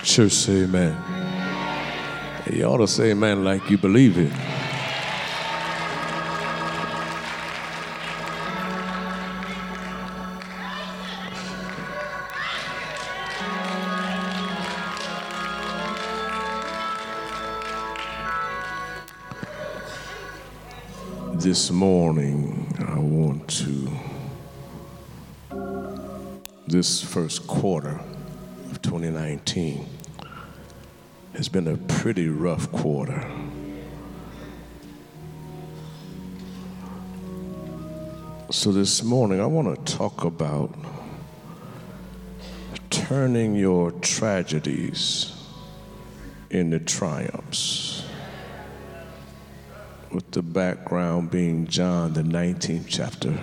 Church say amen. You ought to say amen like you believe it. This morning, I want to, this first quarter of 2019 has been a pretty rough quarter. So this morning, I want to talk about turning your tragedies into triumphs, with the background being John, the 19th chapter,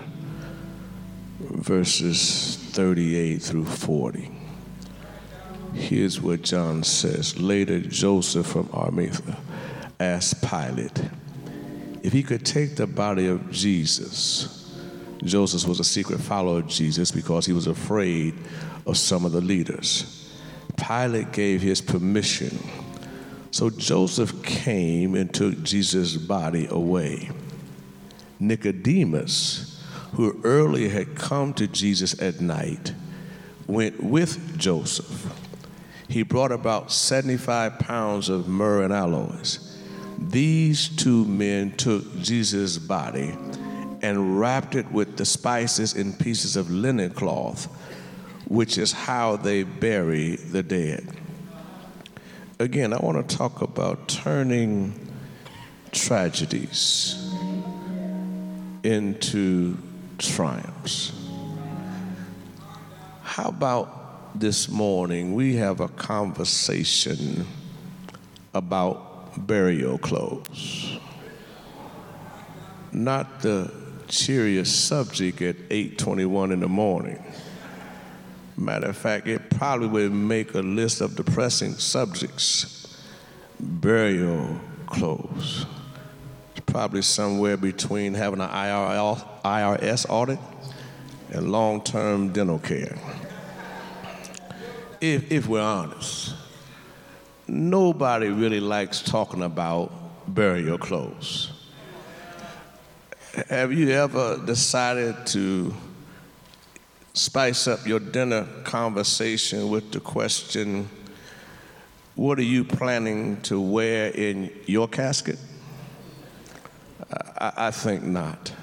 verses 38 through 40. Here's what John says. Later, Joseph from Arimathea asked Pilate if he could take the body of Jesus. Joseph was a secret follower of Jesus because he was afraid of some of the leaders. Pilate gave his permission. So Joseph came and took Jesus' body away. Nicodemus, who earlier had come to Jesus at night, went with Joseph. He brought about 75 pounds of myrrh and aloes. These two men took Jesus' body and wrapped it with the spices in pieces of linen cloth, which is how they bury the dead. Again, I want to talk about turning tragedies into triumphs. How about this morning we have a conversation about burial clothes? Not the cheeriest subject at 8:21 in the morning. Matter of fact, it probably would make a list of depressing subjects. Burial clothes. It's probably somewhere between having an IRS audit and long-term dental care. If we're honest, nobody really likes talking about burial clothes. Have you ever decided to spice up your dinner conversation with the question, what are you planning to wear in your casket? I think not.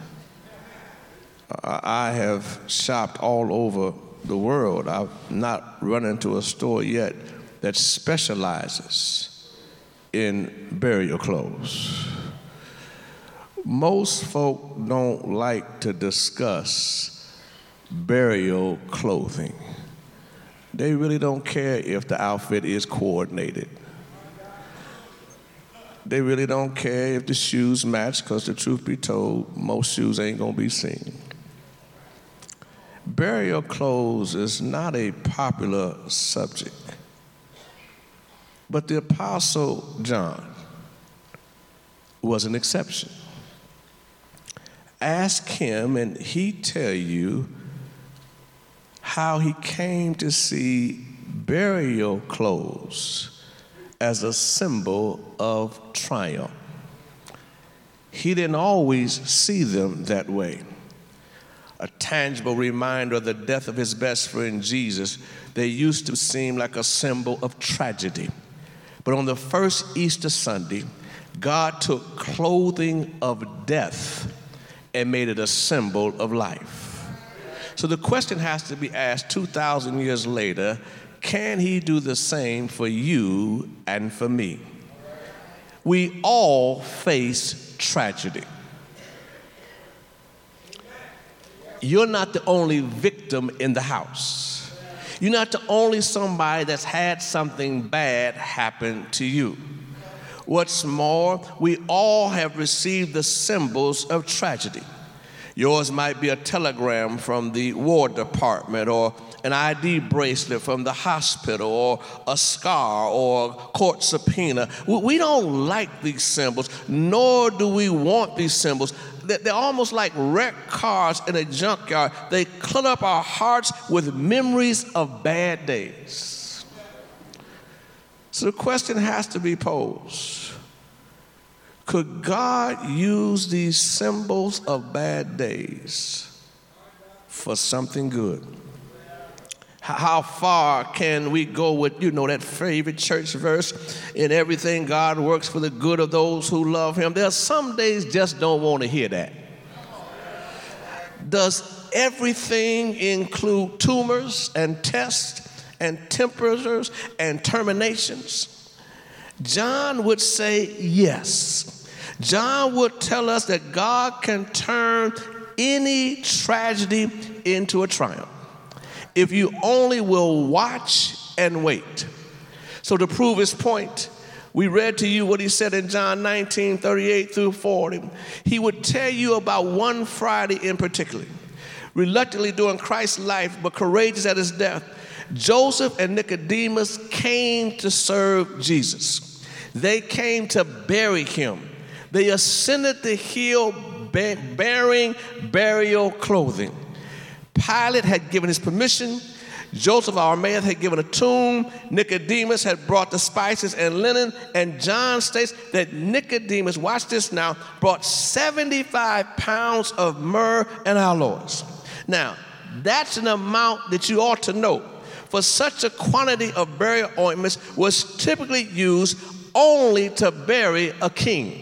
I have shopped all over the world. I've not run into a store yet that specializes in burial clothes. Most folk don't like to discuss burial clothing. They really don't care if the outfit is coordinated. They really don't care if the shoes match, because the truth be told, most shoes ain't gonna be seen. Burial clothes is not a popular subject. But the Apostle John was an exception. Ask him and he'd tell you how he came to see burial clothes as a symbol of triumph. He didn't always see them that way. A tangible reminder of the death of his best friend Jesus, they used to seem like a symbol of tragedy. But on the first Easter Sunday, God took clothing of death and made it a symbol of life. So the question has to be asked 2,000 years later, can he do the same for you and for me? We all face tragedy. You're not the only victim in the house. You're not the only somebody that's had something bad happen to you. What's more, we all have received the symbols of tragedy. Yours might be a telegram from the War Department, or an ID bracelet from the hospital, or a scar, or a court subpoena. We don't like these symbols, nor do we want these symbols. They're almost like wrecked cars in a junkyard. They clutter up our hearts with memories of bad days. So the question has to be posed. Could God use these symbols of bad days for something good? How far can we go with, that favorite church verse, in everything God works for the good of those who love him? There are some days just don't want to hear that. Does everything include tumors and tests and temperatures and terminations? John would say yes. John would tell us that God can turn any tragedy into a triumph if you only will watch and wait. So to prove his point, we read to you what he said in John 19:38 through 40. He would tell you about one Friday in particular. Reluctantly during Christ's life, but courageous at his death, Joseph and Nicodemus came to serve Jesus. They came to bury him. They ascended the hill bearing burial clothing. Pilate had given his permission. Joseph of Arimathea had given a tomb. Nicodemus had brought the spices and linen. And John states that Nicodemus, watch this now, brought 75 pounds of myrrh and aloes. Now, that's an amount that you ought to know. For such a quantity of burial ointments was typically used only to bury a king.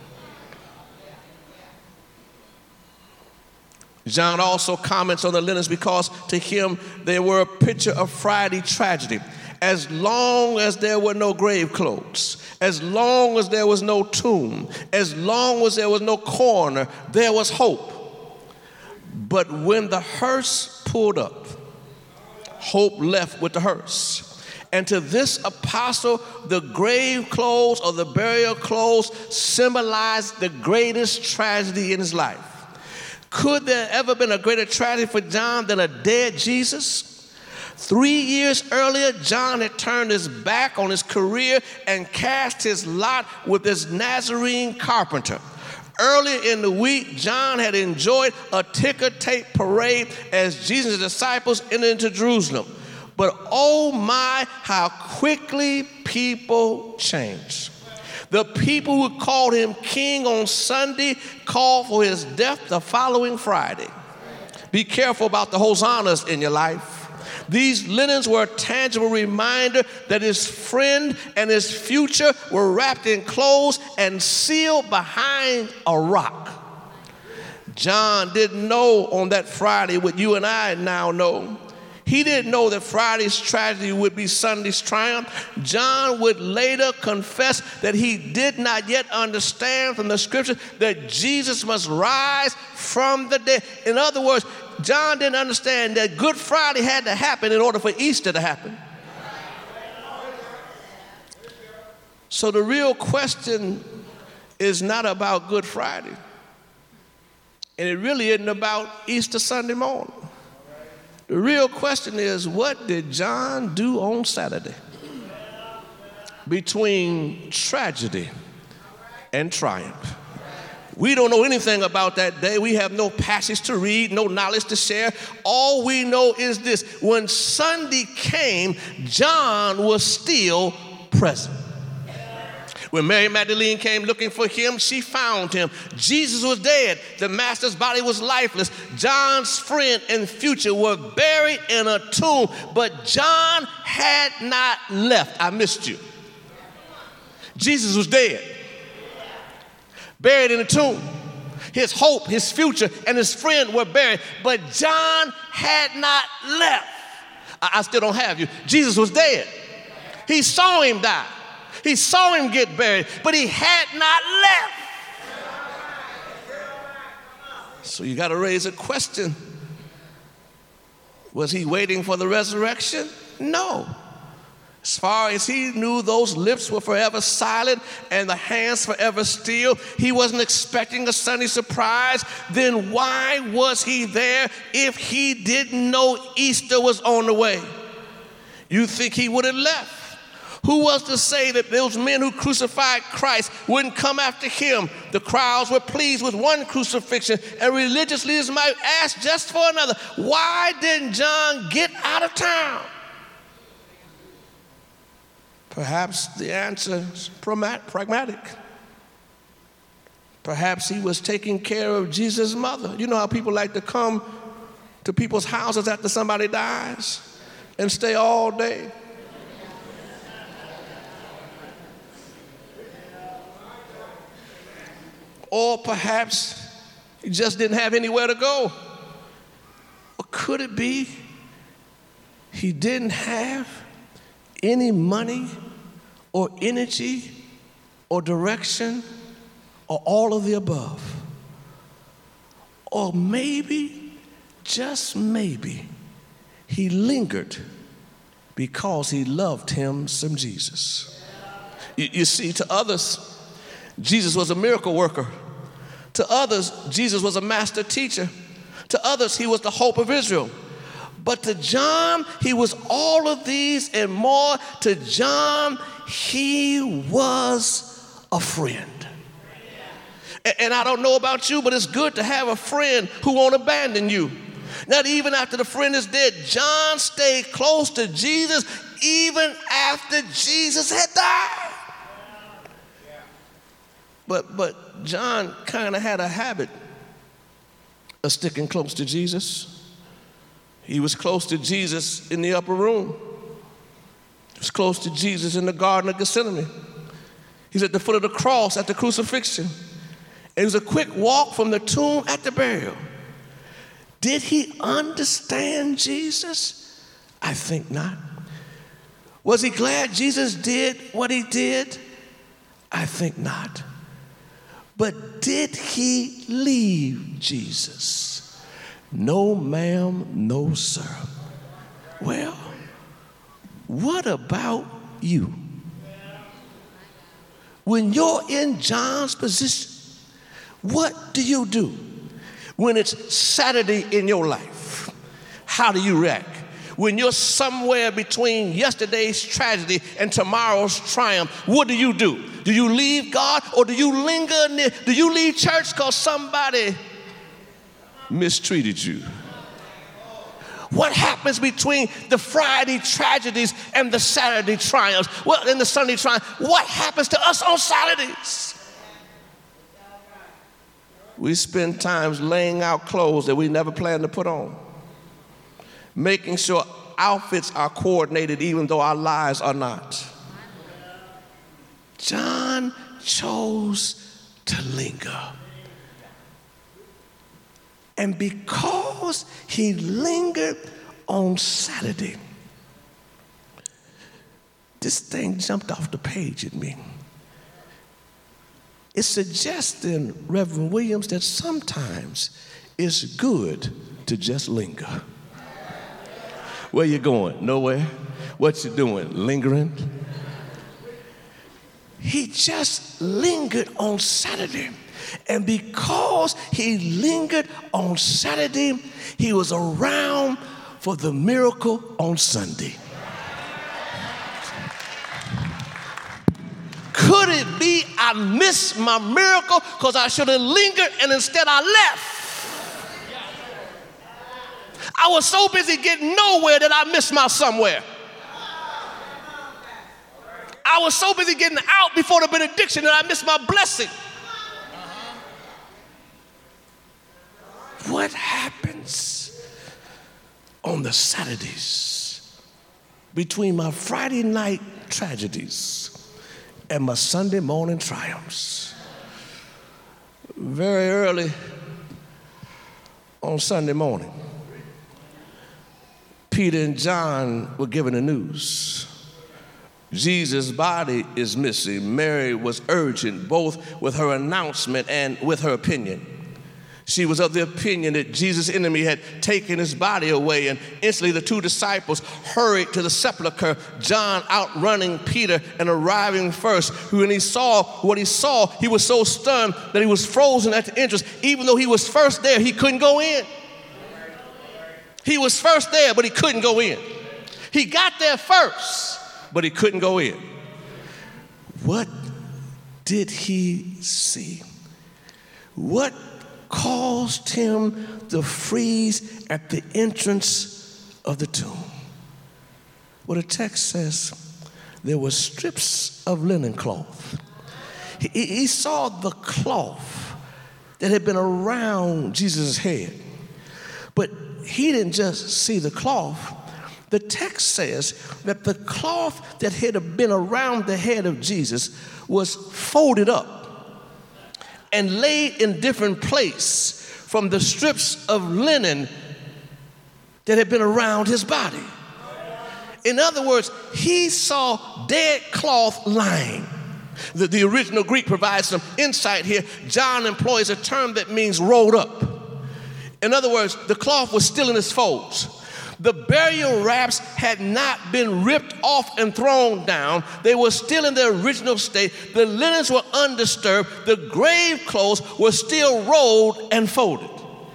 John also comments on the linens because to him they were a picture of Friday tragedy. As long as there were no grave clothes, as long as there was no tomb, as long as there was no coroner, there was hope. But when the hearse pulled up, hope left with the hearse. And to this apostle, the grave clothes or the burial clothes symbolized the greatest tragedy in his life. Could there ever been a greater tragedy for John than a dead Jesus? 3 years earlier, John had turned his back on his career and cast his lot with this Nazarene carpenter. Earlier in the week, John had enjoyed a ticker tape parade as Jesus' disciples entered into Jerusalem. But oh my, how quickly people changed. The people who called him king on Sunday called for his death the following Friday. Be careful about the hosannas in your life. These linens were a tangible reminder that his friend and his future were wrapped in clothes and sealed behind a rock. John didn't know on that Friday what you and I now know. He didn't know that Friday's tragedy would be Sunday's triumph. John would later confess that he did not yet understand from the scripture that Jesus must rise from the dead. In other words, John didn't understand that Good Friday had to happen in order for Easter to happen. So the real question is not about Good Friday. And it really isn't about Easter Sunday morning. The real question is, what did John do on Saturday between tragedy and triumph? We don't know anything about that day. We have no passage to read, no knowledge to share. All we know is this: when Sunday came, John was still present. When Mary Magdalene came looking for him, she found him. Jesus was dead. The master's body was lifeless. John's friend and future were buried in a tomb, but John had not left. I missed you. Jesus was dead, buried in a tomb. His hope, his future, and his friend were buried, but John had not left. I still don't have you. Jesus was dead. He saw him die. He saw him get buried, but he had not left. So you got to raise a question. Was he waiting for the resurrection? No. As far as he knew, those lips were forever silent and the hands forever still. He wasn't expecting a Sunday surprise. Then why was he there if he didn't know Easter was on the way? You think he would have left? Who was to say that those men who crucified Christ wouldn't come after him? The crowds were pleased with one crucifixion, and religious leaders might ask just for another. Why didn't John get out of town? Perhaps the answer is pragmatic. Perhaps he was taking care of Jesus' mother. You know how people like to come to people's houses after somebody dies and stay all day? Or perhaps he just didn't have anywhere to go. Or could it be he didn't have any money or energy or direction or all of the above? Or maybe, just maybe, he lingered because he loved him some Jesus. You see, to others, Jesus was a miracle worker. To others, Jesus was a master teacher. To others, he was the hope of Israel. But to John, he was all of these and more. To John, he was a friend. And I don't know about you, but it's good to have a friend who won't abandon you. Not even after the friend is dead. John stayed close to Jesus even after Jesus had died. But John kind of had a habit of sticking close to Jesus. He was close to Jesus in the upper room. He was close to Jesus in the Garden of Gethsemane. He's at the foot of the cross at the crucifixion. It was a quick walk from the tomb at the burial. Did he understand Jesus? I think not. Was he glad Jesus did what he did? I think not. But did he leave Jesus? No, ma'am, no, sir. Well, what about you? When you're in John's position, what do you do? When it's Saturday in your life, how do you react? When you're somewhere between yesterday's tragedy and tomorrow's triumph, what do you do? Do you leave God or do you linger near? Do you leave church because somebody mistreated you? What happens between the Friday tragedies and the Saturday triumphs? Well, and the Sunday triumph. What happens to us on Saturdays? We spend times laying out clothes that we never planned to put on, making sure outfits are coordinated even though our lives are not. John chose to linger. And because he lingered on Saturday, this thing jumped off the page at me. It suggests in Reverend Williams that sometimes it's good to just linger. Where you going? Nowhere? What you doing? Lingering? He just lingered on Saturday. And because he lingered on Saturday, he was around for the miracle on Sunday. Could it be I missed my miracle because I should have lingered and instead I left? I was so busy getting nowhere that I missed my somewhere. I was so busy getting out before the benediction that I missed my blessing. What happens on the Saturdays between my Friday night tragedies and my Sunday morning triumphs? Very early on Sunday morning, Peter and John were given the news. Jesus' body is missing. Mary was urgent, both with her announcement and with her opinion. She was of the opinion that Jesus' enemy had taken his body away, and instantly the two disciples hurried to the sepulcher, John outrunning Peter and arriving first. When he saw what he saw, he was so stunned that he was frozen at the entrance. Even though he was first there, he couldn't go in. He was first there, but he couldn't go in. He got there first, but he couldn't go in. What did he see? What caused him to freeze at the entrance of the tomb? Well, the text says there were strips of linen cloth. He saw the cloth that had been around Jesus' head. But he didn't just see the cloth. The text says that the cloth that had been around the head of Jesus was folded up and laid in different places from the strips of linen that had been around his body. In other words, he saw dead cloth lying. The original Greek provides some insight here. John employs a term that means rolled up. In other words, the cloth was still in its folds. The burial wraps had not been ripped off and thrown down. They were still in their original state. The linens were undisturbed. The grave clothes were still rolled and folded.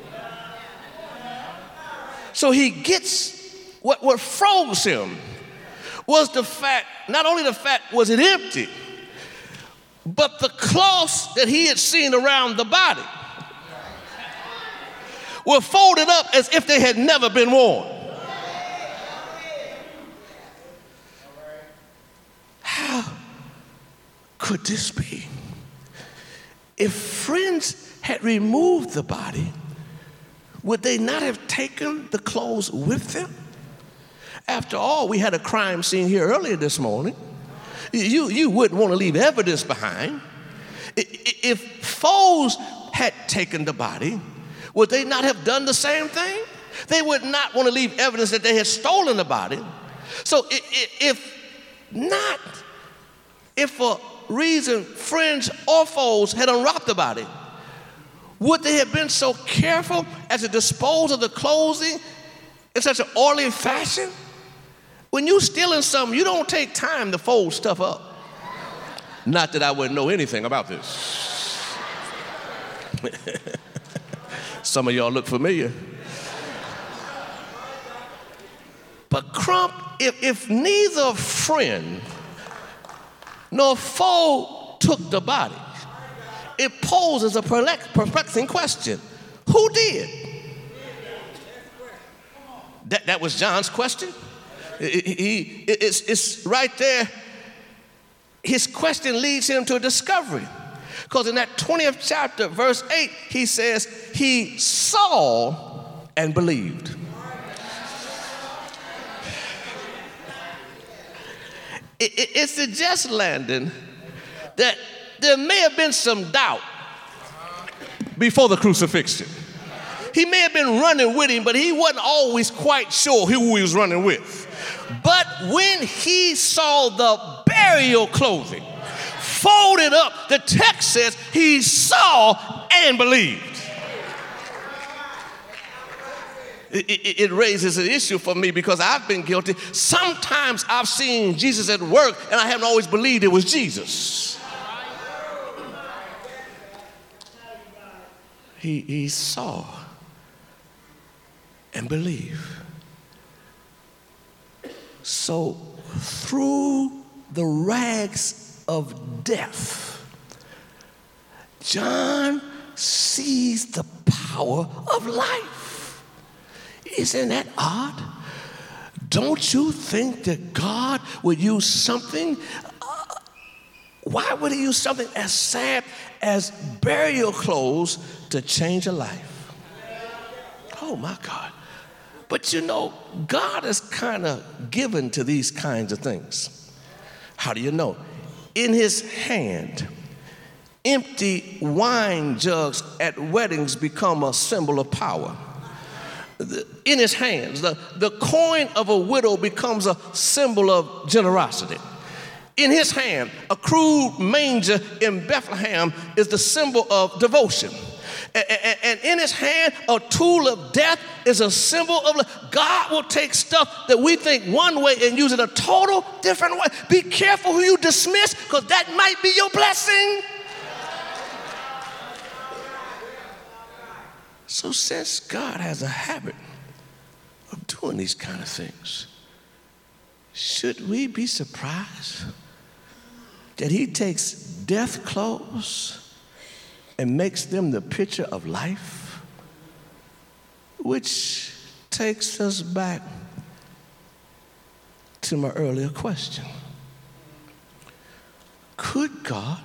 So he gets what froze him was the fact, not only the fact was it empty, but the cloths that he had seen around the body were folded up as if they had never been worn. How could this be? If friends had removed the body, would they not have taken the clothes with them? After all, we had a crime scene here earlier this morning. You wouldn't want to leave evidence behind. If foes had taken the body, would they not have done the same thing? They would not want to leave evidence that they had stolen the body. So if for reason friends or foes had unwrapped the body, would they have been so careful as to dispose of the clothing in such an orderly fashion? When you're stealing something, you don't take time to fold stuff up. Not that I wouldn't know anything about this. Some of y'all look familiar. But Crump, if neither friend nor foe took the body, it poses a perplexing question. Who did? That was John's question. It's right there. His question leads him to a discovery. Because in that 20th chapter, verse 8, he says, he saw and believed. It suggests, Landon, that there may have been some doubt before the crucifixion. He may have been running with him, but he wasn't always quite sure who he was running with. But when he saw the burial clothing folded up, the text says he saw and believed. It raises an issue for me because I've been guilty. Sometimes I've seen Jesus at work and I haven't always believed it was Jesus. He saw and believed. So through the rags of death, John sees the power of life. Isn't that odd? Don't you think that God would use something? Why would he use something as sad as burial clothes to change a life? Oh my God. But you know, God is kind of given to these kinds of things. How do you know? In his hand, empty wine jugs at weddings become a symbol of power. In his hands, the coin of a widow becomes a symbol of generosity. In his hand, a crude manger in Bethlehem is the symbol of devotion. And in his hand, a tool of death is a symbol of life. God will take stuff that we think one way and use it a total different way. Be careful who you dismiss, because that might be your blessing. So since God has a habit of doing these kind of things, should we be surprised that he takes death clothes and makes them the picture of life? Which takes us back to my earlier question. Could God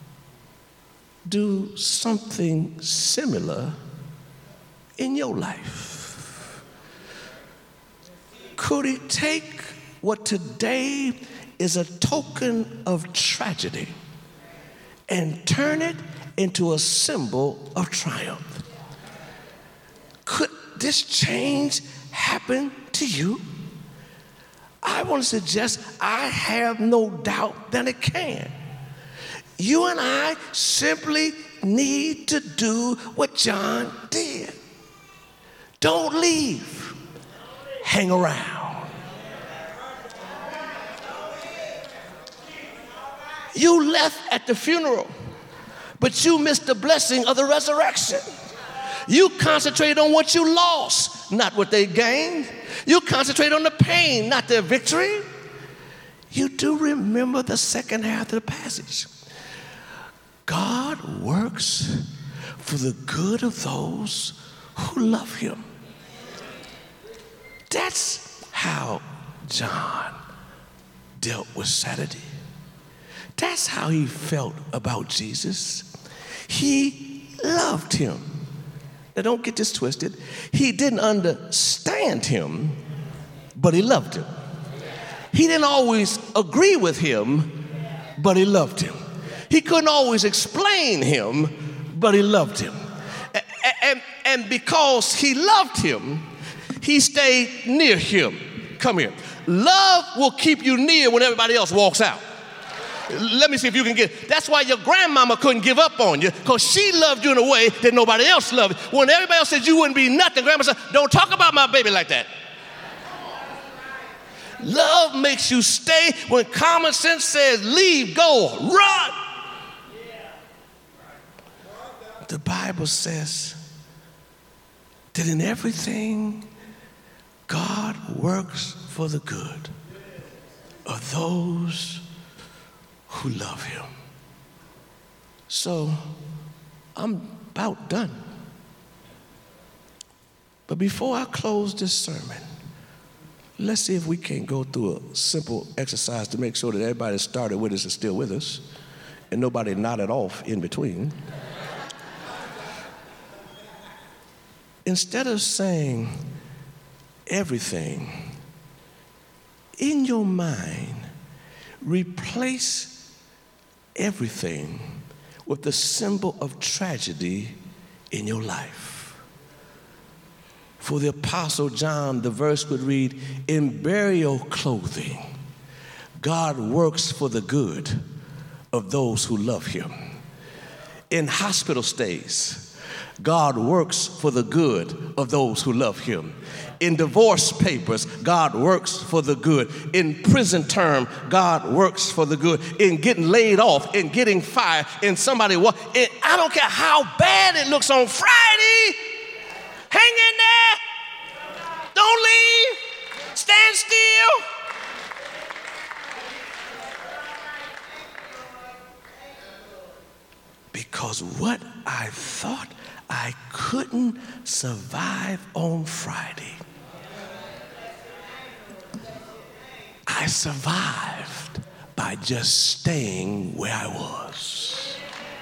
do something similar in your life? Could he take what today is a token of tragedy and turn it into a symbol of triumph? Could this change happen to you? I want to suggest I have no doubt that it can. You and I simply need to do what John did. Don't leave. Hang around. You left at the funeral, but you missed the blessing of the resurrection. You concentrated on what you lost, not what they gained. You concentrated on the pain, not their victory. You do remember the second half of the passage. God works for the good of those who love him. That's how John dealt with Saturday. That's how he felt about Jesus. He loved him. Now don't get this twisted. He didn't understand him, but he loved him. He didn't always agree with him, but he loved him. He couldn't always explain him, but he loved him. And because he loved him, he stayed near him. Come here. Love will keep you near when everybody else walks out. Let me see if you can get. That's why your grandmama couldn't give up on you, because she loved you in a way that nobody else loved. When everybody else said you wouldn't be nothing, grandma said, don't talk about my baby like that. Love makes you stay when common sense says leave, go, run. The Bible says that in everything, God works for the good of those who love him. So I'm about done. But before I close this sermon, let's see if we can go through a simple exercise to make sure that everybody that started with us is still with us and nobody nodded off in between. Instead of saying everything, in your mind, replace everything with the symbol of tragedy in your life. For the Apostle John, the verse would read, in burial clothing, God works for the good of those who love him. In hospital stays, God works for the good of those who love him. In divorce papers, God works for the good. In prison term, God works for the good. In getting laid off, in getting fired, in somebody, I don't care how bad it looks on Friday, hang in there. Don't leave. Stand still. Because what I thought I couldn't survive on Friday, I survived by just staying where I was.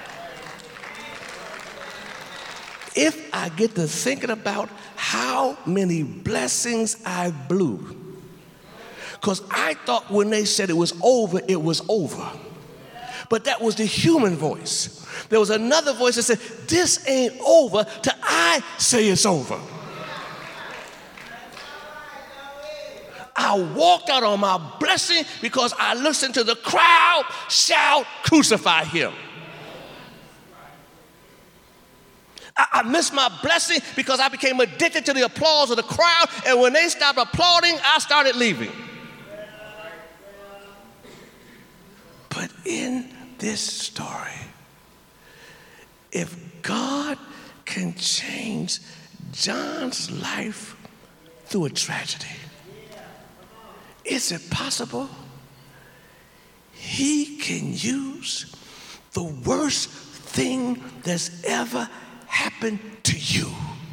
If I get to thinking about how many blessings I blew, because I thought when they said it was over, it was over. But that was the human voice. There was another voice that said, this ain't over till I say it's over. I walked out on my blessing because I listened to the crowd shout, crucify him. I missed my blessing because I became addicted to the applause of the crowd, and when they stopped applauding, I started leaving. But in this story, if God can change John's life through a tragedy, is it possible he can use the worst thing that's ever happened to you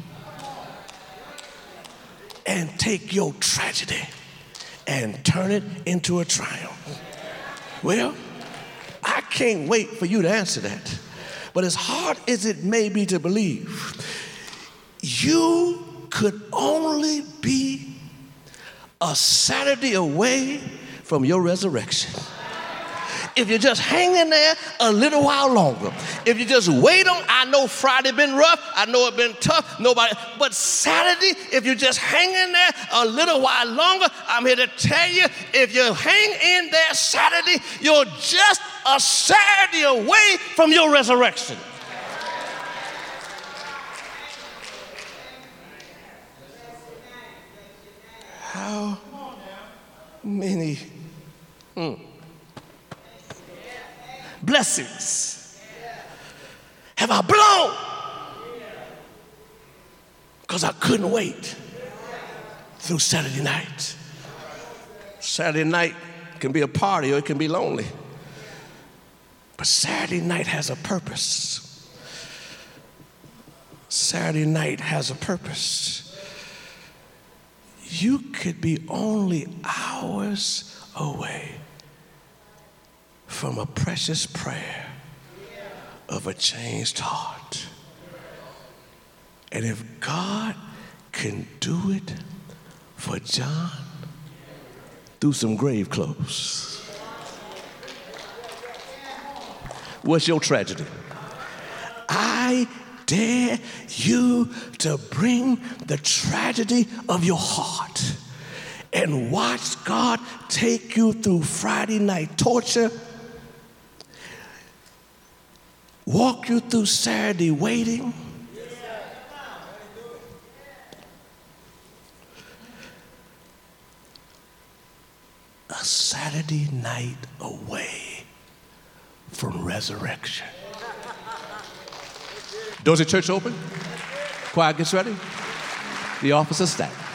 and take your tragedy and turn it into a triumph? Well, I can't wait for you to answer that. But as hard as it may be to believe, you could only be a Saturday away from your resurrection. If you're just hanging there a little while longer, if you just wait on, I know Friday been rough, I know it been tough, but Saturday, if you're just hanging there a little while longer, I'm here to tell you, if you hang in there Saturday, you're just a Saturday away from your resurrection. How many blessings have I blown because I couldn't wait through Saturday night? Saturday night can be a party or it can be lonely. But Saturday night has a purpose. Saturday night has a purpose. You could be only hours away from a precious prayer of a changed heart. And if God can do it for John through some grave clothes, what's your tragedy? I dare you to bring the tragedy of your heart and watch God take you through Friday night torture, walk you through Saturday waiting, a Saturday night away from resurrection. Doors of church open. Choir gets ready. The officers stand.